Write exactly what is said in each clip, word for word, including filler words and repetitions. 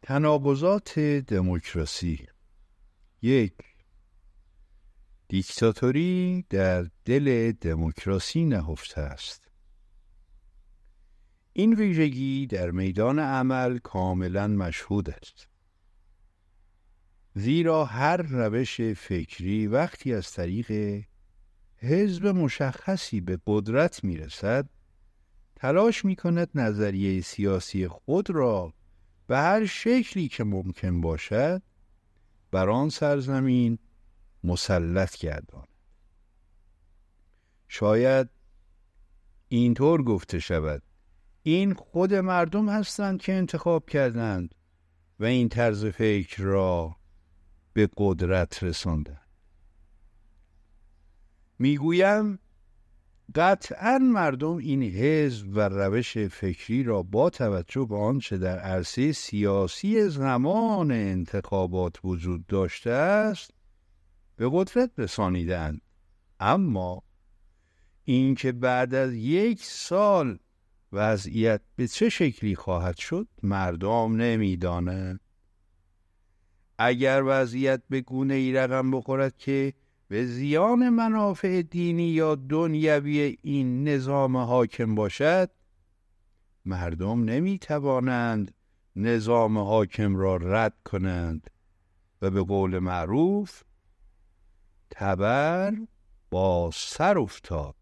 تناقضات دموکراسی. یک، دیکتاتوری در دل دموکراسی نهفته است. این ویژگی در میدان عمل کاملا مشهود است، زیرا هر روش فکری وقتی از طریق حزب مشخصی به قدرت میرسد، تلاش میکند نظریه سیاسی خود را به هر شکلی که ممکن باشد بر آن سرزمین مسلط گرداند. شاید اینطور گفته شود این خود مردم هستند که انتخاب کردند و این طرز فکر را به قدرت رساندند. میگویم قطعاً مردم این حزب و روش فکری را با توجه به آنچه در عرصه سیاسی زمان انتخابات وجود داشته است به قدرت رسانیدند، اما اینکه بعد از یک سال وضعیت به چه شکلی خواهد شد مردم نمی‌دانند. اگر وضعیت به گونه‌ای رقم بخورد که به زیان منافع دینی یا دنیوی این نظام حاکم باشد، مردم نمی‌توانند نظام حاکم را رد کنند و به قول معروف تبر با سر افتاد.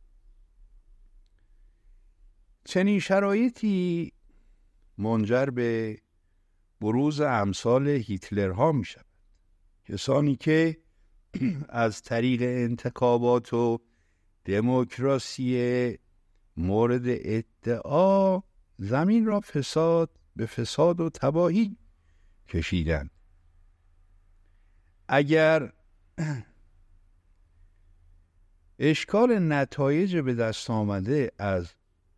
چنین شرایطی منجر به بروز امثال هیتلرها می شود، کسانی که از طریق انتخابات و دموکراسی مورد ادعا زمین را فساد به فساد و تباهی کشیدند. اگر اشکال نتایج به دست آمده از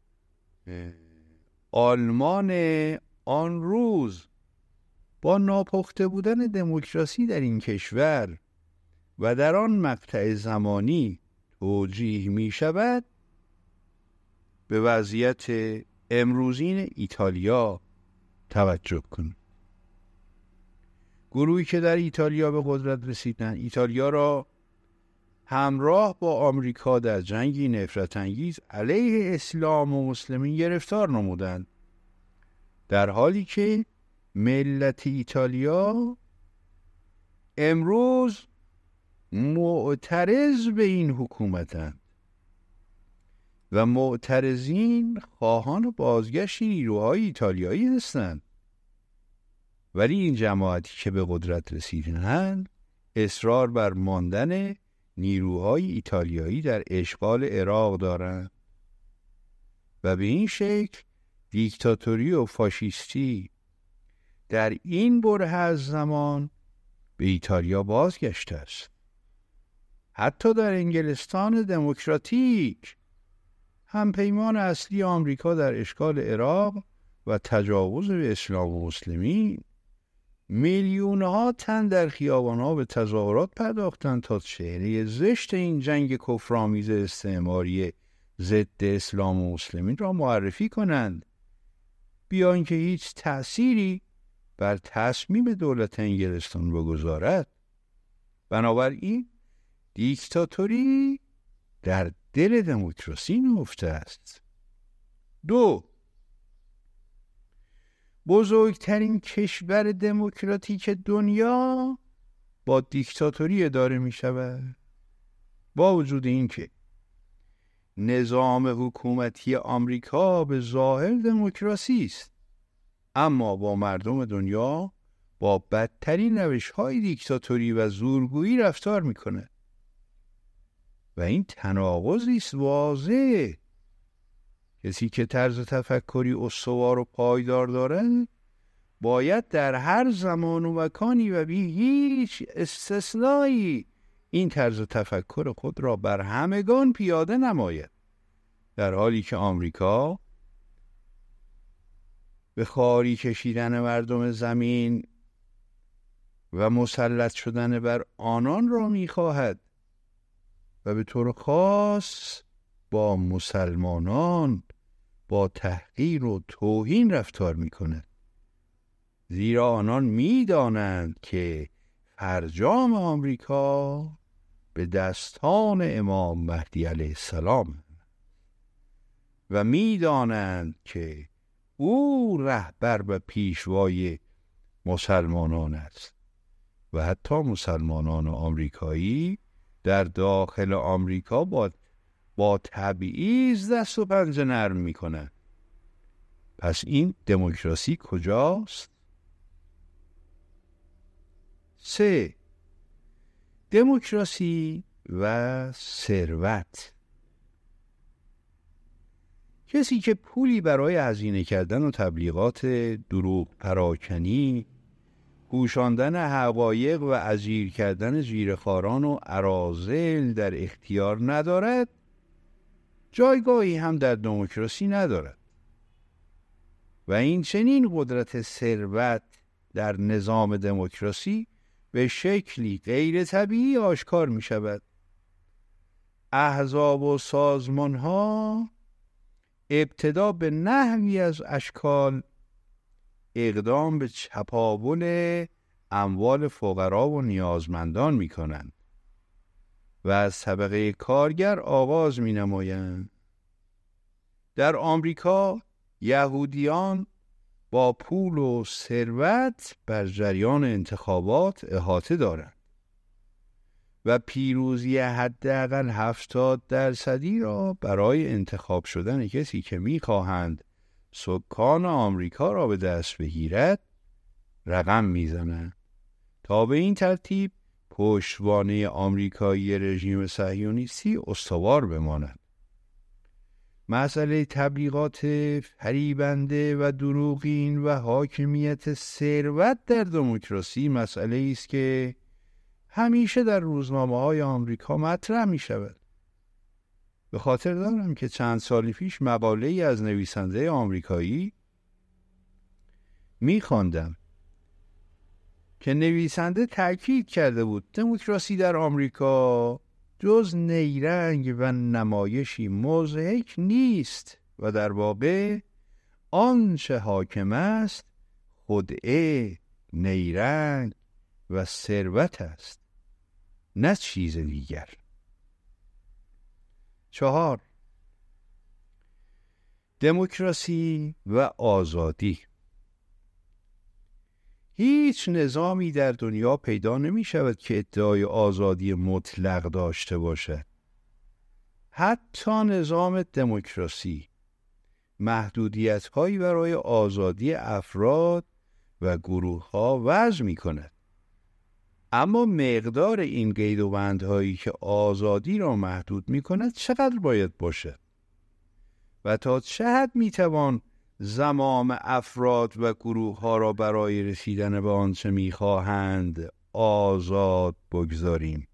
آلمان آن روز با ناپخته بودن دموکراسی در این کشور و در آن مقطع زمانی توجیه می شود، به وضعیت امروزین ایتالیا توجه کن. گروهی که در ایتالیا به قدرت رسیدند، ایتالیا را همراه با آمریکا در جنگی نفرت انگیز علیه اسلام و مسلمین گرفتار نمودند، در حالی که ملت ایتالیا امروز معترض به این حکومتند و معترضین خواهان بازگشت نیروهای ایتالیایی هستند، ولی این جماعتی که به قدرت رسیدند اصرار بر ماندن نیروهای ایتالیایی در اشغال عراق دارند و به این شکل دیکتاتوری و فاشیستی در این بره از زمان به ایتالیا بازگشته است. حتی در انگلستان دموکراتیک، همپیمان اصلی آمریکا در اشغال عراق و تجاوز به اسلام و مسلمین، میلیون‌ها تن در خیابان‌ها به تظاهرات پرداختند تا چهره زشت این جنگ کفرآمیز استعماری ضد اسلام و مسلمین را معرفی کنند، بیان که هیچ تأثیری بر تصمیم دولت انگلستان بگذارد. بنابراین دیکتاتوری در دل دموکراسی نهفته است. دو، بزرگترین کشور دموکراتیک دنیا با دیکتاتوری اداره می شود، با وجود اینکه نظام حکومتی آمریکا به ظاهر دموکراسی است، اما با مردم دنیا با بدترین روش‌های دیکتاتوری و زورگویی رفتار می‌کند و این تناقضی است واضح. کسی که طرز تفکری استوار و پایدار دارد باید در هر زمان و مکانی و بی هیچ استثنایی این طرز تفکر خود را بر همگان پیاده نماید، در حالی که آمریکا به خواری کشیدن مردم زمین و مسلط شدن بر آنان را می‌خواهد و به طور خاص با مسلمانان با تحقیر و توهین رفتار می‌کند. زیرا آنان می‌دانند که فرجام آمریکا به دستان امام مهدی علیه السلام و می‌دانند که او رهبر و پیشوای مسلمانان است و حتی مسلمانان آمریکایی در داخل آمریکا با با تبعیض دست و پنجه نرم میکنن. پس این دموکراسی کجاست؟ سه، دموکراسی و ثروت. کسی که پولی برای هزینه کردن و تبلیغات دروغ پراکنی، پوشاندن حقایق و اجیر کردن زیرخواران و اراذل در اختیار ندارد، جایگاهی هم در دموکراسی ندارد. و این چنین قدرت ثروت در نظام دموکراسی به شکلی غیر طبیعی آشکار می شود. احزاب و سازمان ها ابتدا به نحوی از اشکال اقدام به چپاول اموال فقرا و نیازمندان می کنند و از طبقه کارگر آغاز می نمایند. در آمریکا یهودیان با پول و ثروت بر جریان انتخابات احاطه دارند و پیروزی حداقل هفتاد درصدی را برای انتخاب شدن کسی که می‌خواهند سکان آمریکا را به دست بگیرد رقم میزنند تا به این ترتیب پشتوانه آمریکایی رژیم صهیونیستی استوار بماند. مسئله تبلیغات فریبنده و دروغین و حاکمیت ثروت در دموکراسی مسئله است که همیشه در روزنامه‌های آمریکا مطرح می شود. به خاطر دارم که چند سال پیش مقاله‌ای از نویسنده آمریکایی می خواندم که نویسنده تاکید کرده بود دموکراسی در آمریکا جز نیرنگ و نمایشی مضحک نیست و در واقع آنچه حاکم است خدعه، نیرنگ و ثروت است، نه چیز دیگر. چهار، دموکراسی و آزادی. هیچ نظامی در دنیا پیدا نمی شود که ادعای آزادی مطلق داشته باشد. حتی نظام دموکراسی محدودیت‌هایی برای آزادی افراد و گروه‌ها وضع می‌کند. اما مقدار این قید و بندهایی که آزادی را محدود می‌کند چقدر باید باشد؟ و تا چه حد می‌توان زمام افراد و گروه‌ها را برای رسیدن به آنچه می‌خواهند آزاد بگذاریم؟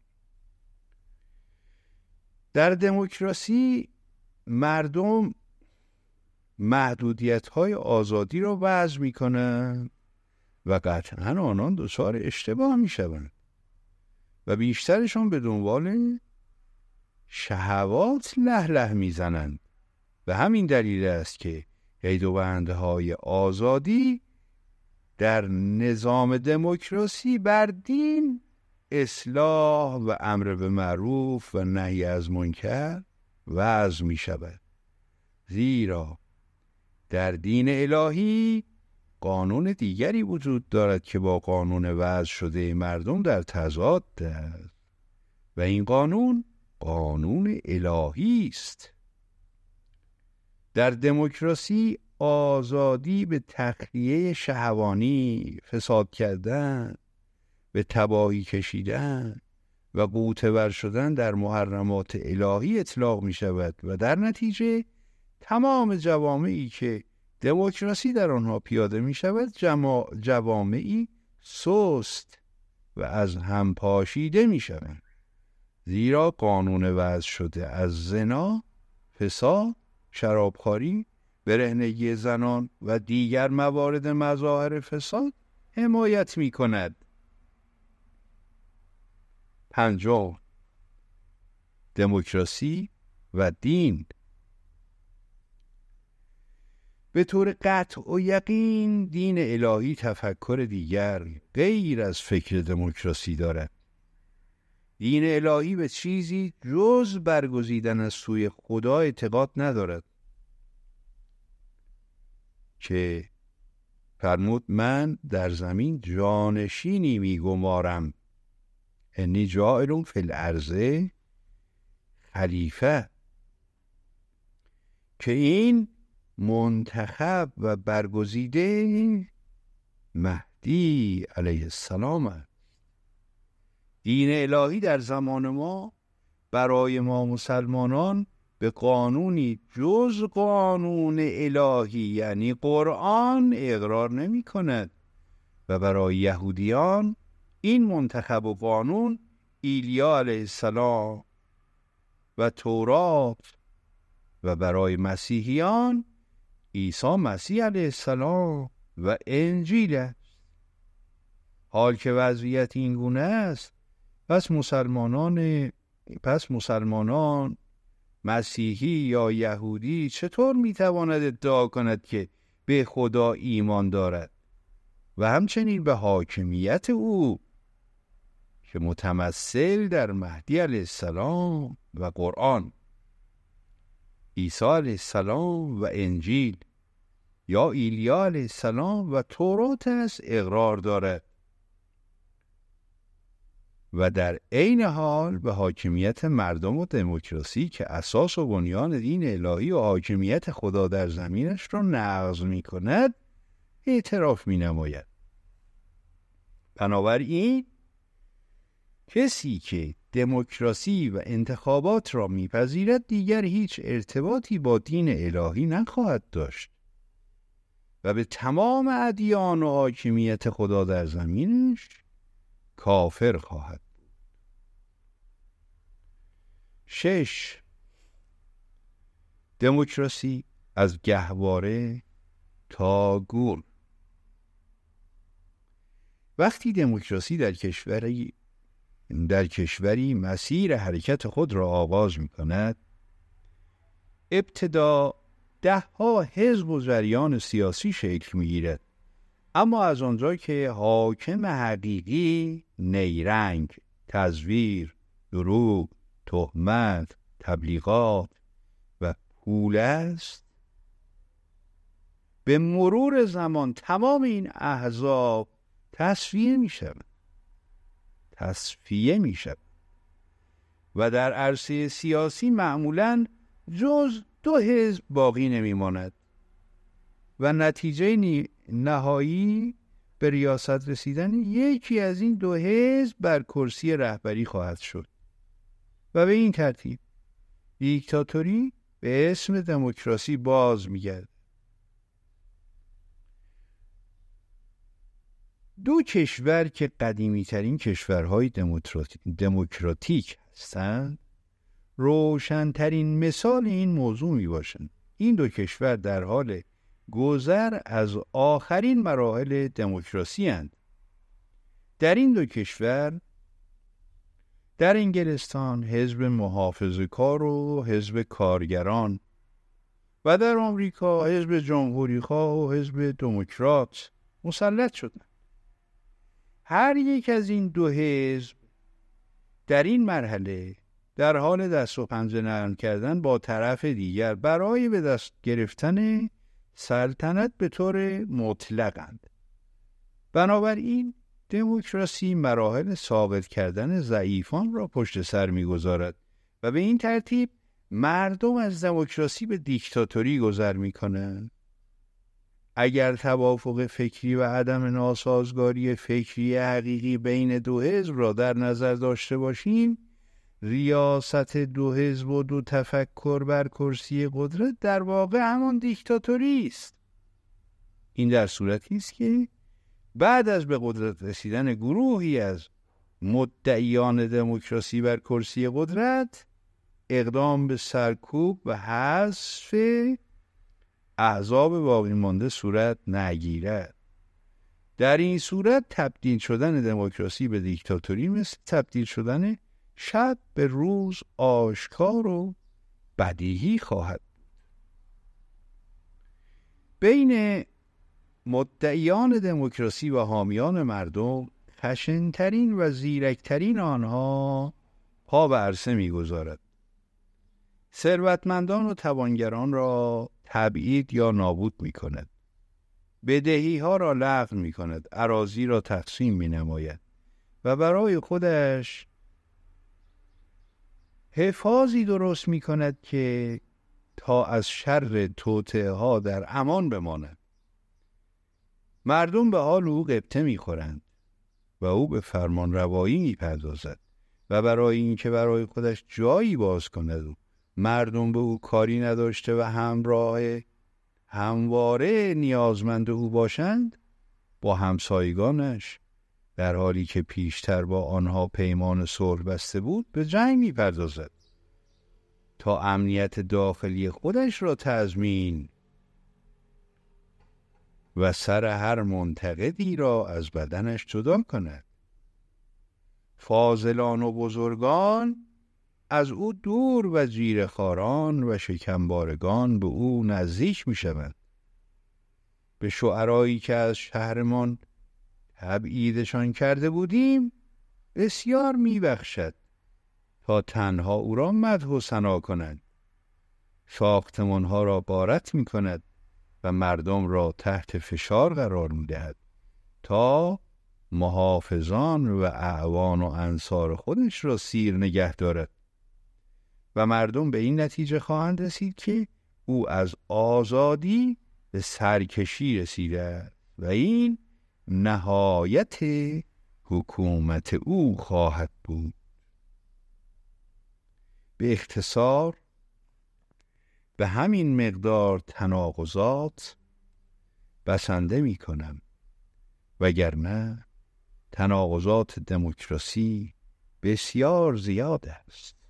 در دموکراسی مردم محدودیت‌های آزادی را وضع می‌کنند و قطعاً آنان دچار اشتباه می‌شوند و بیشترشان به دنبال شهوات له له می‌زنند. و همین دلیل است که قید و بندهای آزادی در نظام دموکراسی بر دین، اصلاح و امر به معروف و نهی از منکر وضع می شود. زیرا در دین الهی قانون دیگری وجود دارد که با قانون وضع شده مردم در تضاد است و این قانون قانون الهی است. در دموکراسی آزادی به تخلیه شهوانی، فساد کردن، به تباهی کشیدن و غوطه‌ور شدن در محرمات الهی اطلاق می شود و در نتیجه تمام جوامعی که دموکراسی در آنها پیاده می شود جما... جوامعی سست و از هم پاشیده می شوند. زیرا قانون وضع شده از زنا، فساد، شرابخواری، برهنگی زنان و دیگر موارد مظاهر فساد حمایت می کند. پنجم، دموکراسی و دین. به طور قطع و یقین دین الهی تفکر دیگر غیر از فکر دموکراسی دارد. دین الهی به چیزی جز برگزیدن از سوی خدا اعتقاد ندارد که فرمود من در زمین جانشینی میگمارم، انی جاعل فی الارض خلیفه، که این منتخب و برگزیده مهدی علیه السلام است. دین الهی در زمان ما برای ما مسلمانان به قانونی جز قانون الهی یعنی قرآن اقرار نمی کند و برای یهودیان این منتخب و قانون ایلیا علیه السلام و تورات و برای مسیحیان عیسی مسیح علیه السلام و انجیل است. حال که وضعیت این گونه است، پس مسلمانان پس مسلمانان مسیحی یا یهودی چطور میتواند ادعا کند که به خدا ایمان دارد و همچنین به حاکمیت او که متمثل در مهدی علیه السلام و قرآن، عیسی علیه السلام و انجیل یا ایلیا علیه السلام و تورات است اقرار دارد و در عین حال به حاکمیت مردم و دموکراسی که اساس و بنیان دین الهی و حاکمیت خدا در زمینش را نقض می کند اعتراف می نماید. بنابراین کسی که دموکراسی و انتخابات را میپذیرد دیگر هیچ ارتباطی با دین الهی نخواهد داشت و به تمام ادیان و حاکمیت خدا در زمینش کافر خواهد بود. شش. دموکراسی از گهواره تا گور. وقتی دموکراسی در کشوری در کشوری مسیر حرکت خود را آغاز می کند، ابتدا ده ها حزب و جریان سیاسی شکل می گیرد، اما از آنجا که حاکم حقیقی نیرنگ، تزویر، دروغ، تهمت، تبلیغات و پول است، به مرور زمان تمام این احزاب تصفیه می شود تصفیه می شود و در عرصه سیاسی معمولاً جز دو حزب باقی نمی ماند و نتیجه نهایی به ریاست رسیدن یکی از این دو حزب بر کرسی رهبری خواهد شد و به این ترتیب دیکتاتوری به اسم دموکراسی باز می گردد. دو کشور که قدیمی ترین کشورهای دموکراتیک هستند روشنترین مثال این موضوع می باشند. این دو کشور در حال گذر از آخرین مراحل دموکراسی اند. در این دو کشور، در انگلستان حزب محافظه‌کار و حزب کارگران و در آمریکا حزب جمهوری‌خواه و حزب دموکرات مسلط شدند. هر یک از این دو حزب در این مرحله در حال دست و پنجه نرم کردن با طرف دیگر برای به دست گرفتن سلطنت به طور مطلقند. بنابراین دموکراسی مراحل ثابت کردن ضعیفان را پشت سر می‌گذارد و به این ترتیب مردم از دموکراسی به دیکتاتوری گذر می‌کنند. اگر توافق فکری و عدم ناسازگاری فکری حقیقی بین دو حزب را در نظر داشته باشیم، ریاست دو حزب و دو تفکر بر کرسی قدرت در واقع همان دیکتاتوری است. این در صورتی است که بعد از به قدرت رسیدن گروهی از مدعیان دموکراسی بر کرسی قدرت، اقدام به سرکوب و حذف احزاب باقی مانده صورت نگیرد. در این صورت تبدیل شدن دموکراسی به دیکتاتوری مثل تبدیل شدن شب به روز آشکار و بدیهی خواهد بود. بین مدعیان دموکراسی و حامیان مردم خشن‌ترین و زیرکترین آنها پا به عرصه می‌گذارد. ثروتمندان و توانگران را تبعید یا نابود می‌کند. بدهی‌ها را لغو می‌کند، اراضی را تقسیم می‌نماید و برای خودش حفاظی درست می‌کند که تا از شر توطئه‌ها در امان بماند. مردم به حال او غبطه می‌خورند و او به فرمان روایی می‌پردازد و برای اینکه برای خودش جایی باز کند و مردم به او کاری نداشته و همراه همواره نیازمند او باشند، با همسایگانش در حالی که پیشتر با آنها پیمان صلح بسته بود به جنگ می‌پردازد تا امنیت داخلی خودش را تضمین و سر هر منتقدی را از بدنش جدا کند. فاضلان و بزرگان از او دور و جیره‌خواران و شکمبارگان به او نزدیک می شوند. به شعرایی که از شهرمان تبعیدشان کرده بودیم بسیار می بخشد تا تنها او را مدح و ثنا کنند. ساختمانها را غارت می کند و مردم را تحت فشار قرار می دهد تا محافظان و اعوان و انصار خودش را سیر نگه دارد و مردم به این نتیجه خواهند رسید که او از آزادی به سرکشی رسیده و این نهایت حکومت او خواهد بود. به اختصار به همین مقدار تناقضات بسنده می کنم، وگرنه تناقضات دموکراسی بسیار زیاد است.